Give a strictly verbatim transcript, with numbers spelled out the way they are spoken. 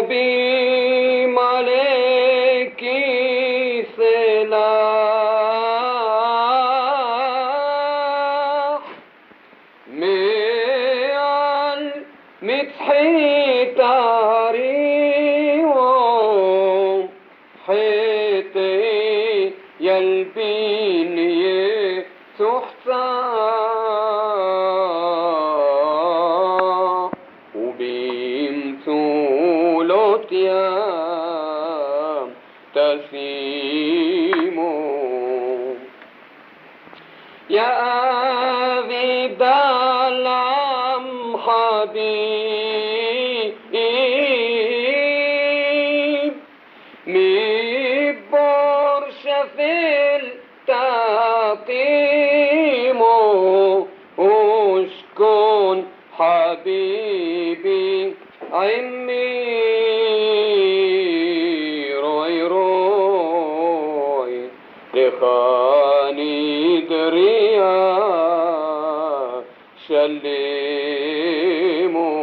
بيم عليكي سلاح ميال متحيتاري وحيتي يلبيني تحتا وبيمتولوت يا تسيمو يا أبي دلعم حبيب مي برشفل تقيمو وشكون حبيبي عمي روي روي لخاني دريا شلمو